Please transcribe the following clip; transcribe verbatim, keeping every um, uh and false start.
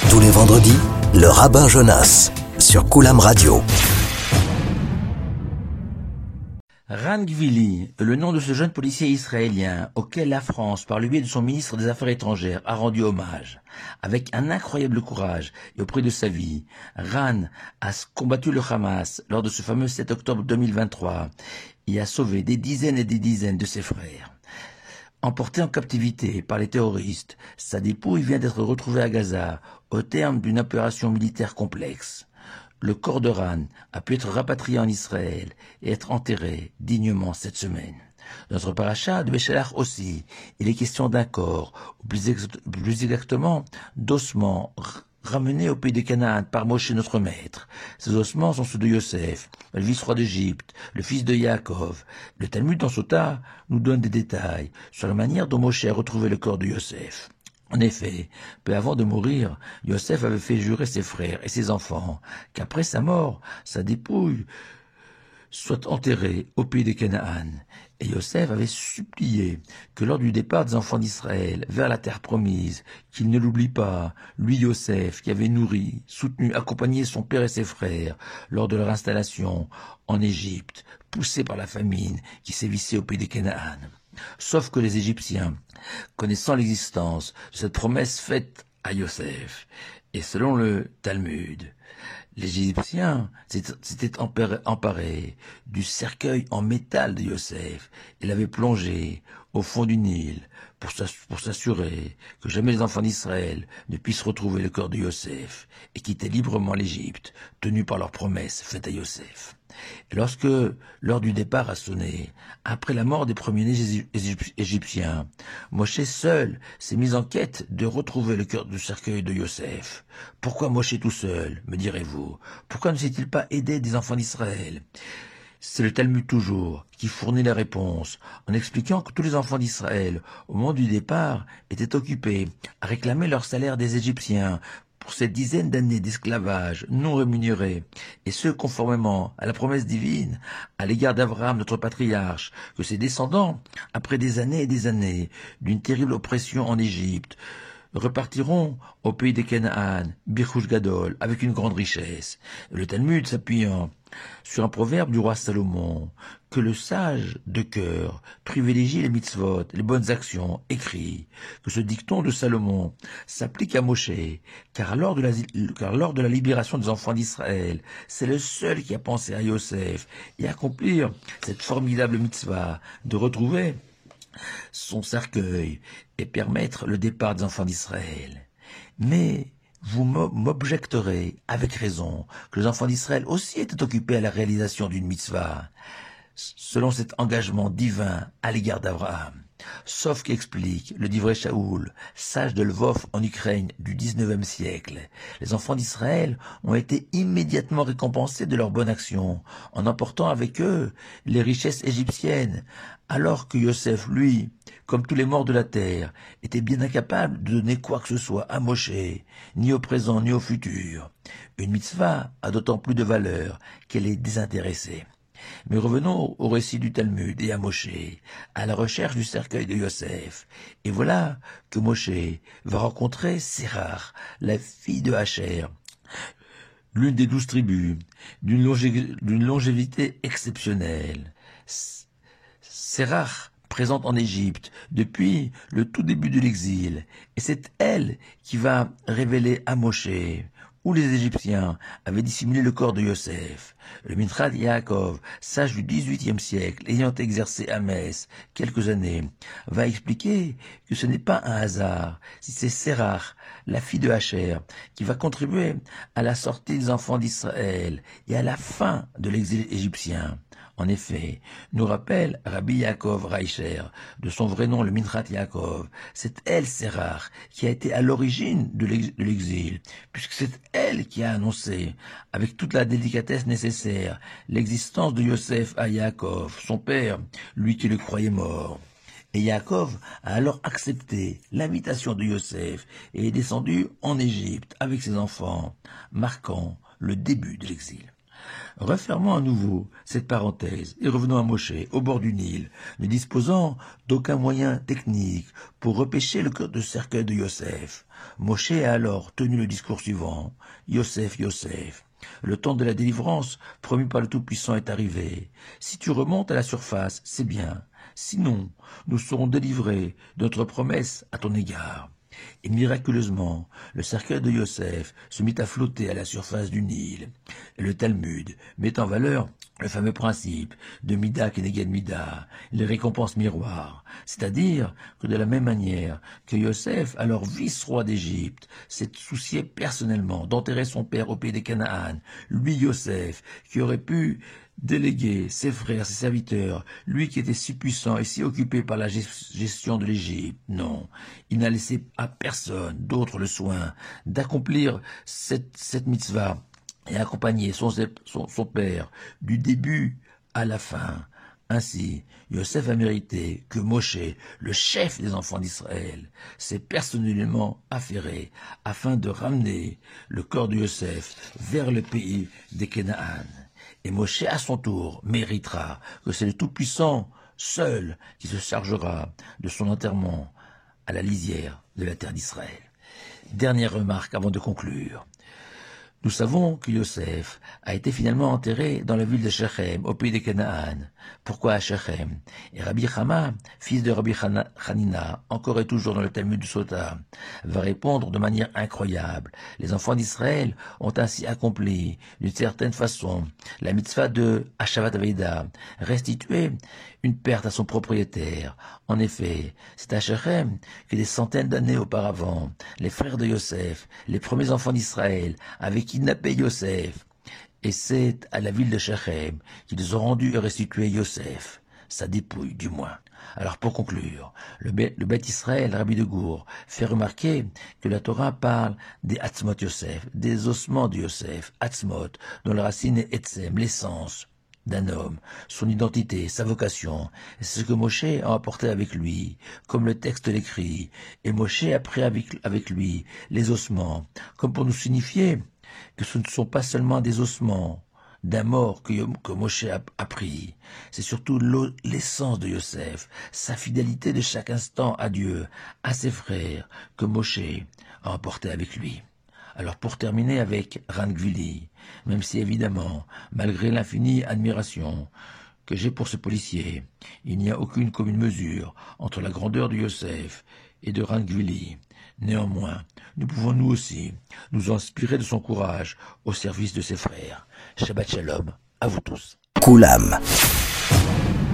Tous les vendredis, le rabbin Jonas sur Koulam Radio. Ran Gvili est le nom de ce jeune policier israélien auquel la France, par le biais de son ministre des Affaires étrangères, a rendu hommage. Avec un incroyable courage et au prix de sa vie, Ran a combattu le Hamas lors de ce fameux sept octobre deux mille vingt-trois et a sauvé des dizaines et des dizaines de ses frères. Emporté en captivité par les terroristes, sa dépouille vient d'être retrouvée à Gaza au terme d'une opération militaire complexe. Le corps de Ran a pu être rapatrié en Israël et être enterré dignement cette semaine. Dans notre paracha de Béchalach aussi, il est question d'un corps, ou plus, ex plus exactement d'ossements ramenés au pays de Canaan par Moshe notre maître. Ces ossements sont ceux de Yosef, le vice-roi d'Égypte, le fils de Yaakov. Le Talmud dans Sota nous donne des détails sur la manière dont Moshe a retrouvé le corps de Yosef. En effet, peu avant de mourir, Yosef avait fait jurer ses frères et ses enfants qu'après sa mort, sa dépouille soit enterrée au pays de Canaan. Et Yosef avait supplié que lors du départ des enfants d'Israël vers la terre promise, qu'il ne l'oublie pas, lui Yosef, qui avait nourri, soutenu, accompagné son père et ses frères lors de leur installation en Égypte, poussé par la famine qui sévissait au pays de Canaan. Sauf que les Égyptiens, connaissant l'existence de cette promesse faite à Yosef, et selon le Talmud, les Égyptiens s'étaient emparés du cercueil en métal de Yosef et l'avaient plongé au fond du Nil pour s'assurer que jamais les enfants d'Israël ne puissent retrouver le corps de Yosef et quitter librement l'Égypte, tenus par leur promesse faite à Yosef. Et lorsque l'heure du départ a sonné, après la mort des premiers-nés égyptiens, Moshe seul s'est mis en quête de retrouver le cœur du cercueil de Yosef. Pourquoi Moshe tout seul, me direz-vous? Pourquoi ne s'est-il pas aidé des enfants d'Israël? C'est le Talmud toujours qui fournit la réponse en expliquant que tous les enfants d'Israël, au moment du départ, étaient occupés à réclamer leur salaire des Égyptiens pour ces dizaines d'années d'esclavage non rémunéré, et ce conformément à la promesse divine à l'égard d'Abraham, notre patriarche, que ses descendants, après des années et des années d'une terrible oppression en Égypte, repartiront au pays de Canaan, Birchush Gadol, avec une grande richesse. Le Talmud s'appuyant sur un proverbe du roi Salomon, que le sage de cœur privilégie les mitzvot, les bonnes actions, écrit que ce dicton de Salomon s'applique à Moshe, car lors de la, car lors de la libération des enfants d'Israël, c'est le seul qui a pensé à Yosef et à accomplir cette formidable mitzvah de retrouver son cercueil et permettre le départ des enfants d'Israël. Mais vous m'objecterez, avec raison, que les enfants d'Israël aussi étaient occupés à la réalisation d'une mitzvah, selon cet engagement divin à l'égard d'Abraham. Sauf qu'explique le Divrei Shaoul, sage de Lvov en Ukraine du dix-neuvième siècle, les enfants d'Israël ont été immédiatement récompensés de leur bonne action, en emportant avec eux les richesses égyptiennes, alors que Yosef, lui, comme tous les morts de la terre, était bien incapable de donner quoi que ce soit à Moshe, ni au présent ni au futur. Une mitzvah a d'autant plus de valeur qu'elle est désintéressée. Mais revenons au récit du Talmud et à Moshe, à la recherche du cercueil de Yosef. Et voilà que Moshe va rencontrer Sérach, la fille de Hacher, l'une des douze tribus, d'une longé- d'une longévité exceptionnelle. Sérach présente en Égypte depuis le tout début de l'exil, et c'est elle qui va révéler à Moshe où les Égyptiens avaient dissimulé le corps de Yosef. Le Midrash Yaakov, sage du dix-huitième siècle, ayant exercé à Metz quelques années, va expliquer que ce n'est pas un hasard si c'est Sérach, la fille de Hacher, qui va contribuer à la sortie des enfants d'Israël et à la fin de l'exil égyptien. En effet, nous rappelle Rabbi Yaakov Reicher, de son vrai nom le Midrash Yaakov, c'est elle, Sérach, qui a été à l'origine de l'exil, puisque c'est elle qui a annoncé, avec toute la délicatesse nécessaire, l'existence de Yosef à Yaakov, son père, lui qui le croyait mort. Et Yaakov a alors accepté l'invitation de Yosef et est descendu en Égypte avec ses enfants, marquant le début de l'exil. Refermons à nouveau cette parenthèse et revenons à Moshe, au bord du Nil, ne disposant d'aucun moyen technique pour repêcher le cœur de cercueil de Yosef. Moshe a alors tenu le discours suivant. Yosef, Yosef, le temps de la délivrance promis par le Tout-Puissant est arrivé. Si tu remontes à la surface, c'est bien. Sinon, nous serons délivrés de notre promesse à ton égard. Et miraculeusement, le cercueil de Yosef se mit à flotter à la surface du Nil. Et le Talmud met en valeur le fameux principe de Mida Keneged Mida, les récompenses miroirs, c'est-à-dire que de la même manière que Yosef, alors vice-roi d'Égypte, s'est soucié personnellement d'enterrer son père au pays des Canaan, lui Yosef, qui aurait pu déléguer ses frères, ses serviteurs, lui qui était si puissant et si occupé par la gestion de l'Égypte. Non, il n'a laissé à personne d'autre le soin d'accomplir cette, cette mitzvah et accompagner son, son, son père du début à la fin. Ainsi, Yosef a mérité que Moshe, le chef des enfants d'Israël, s'est personnellement affairé afin de ramener le corps de Yosef vers le pays des Canaan. Et Moshe, à son tour, méritera que c'est le Tout-Puissant seul qui se chargera de son enterrement à la lisière de la terre d'Israël. Dernière remarque avant de conclure. Nous savons que Yosef a été finalement enterré dans la ville de Shechem, au pays des Canaan. Pourquoi à Shechem? Et Rabbi Chama, fils de Rabbi Hanina, encore et toujours dans le Talmud du Sota, va répondre de manière incroyable. Les enfants d'Israël ont ainsi accompli, d'une certaine façon, la mitzvah de Hashavat Aveida, restituer une perte à son propriétaire. En effet, c'est à Shechem que des centaines d'années auparavant, les frères de Yosef, les premiers enfants d'Israël, avaient kidnappé Yosef. Et c'est à la ville de Shechem qu'ils ont rendu et restitué Yosef, sa dépouille du moins. Alors pour conclure, le Beth Israël, Rabbi de Gour, fait remarquer que la Torah parle des Atzmot Yosef, des ossements de Yosef, Atzmot, dont la racine est Etzem, l'essence d'un homme, son identité, sa vocation. C'est ce que Moshe a apporté avec lui, comme le texte l'écrit. Et Moshe a pris avec, avec lui les ossements, comme pour nous signifier que ce ne sont pas seulement des ossements d'un mort que, que Moshe a, a pris, c'est surtout l'essence de Yosef, sa fidélité de chaque instant à Dieu, à ses frères, que Moshe a emporté avec lui. Alors pour terminer avec Ran Gvili, même si évidemment, malgré l'infinie admiration que j'ai pour ce policier, il n'y a aucune commune mesure entre la grandeur de Yosef et de Ran Gvili. Néanmoins, nous pouvons nous aussi nous inspirer de son courage au service de ses frères. Shabbat Shalom à vous tous. Koulam.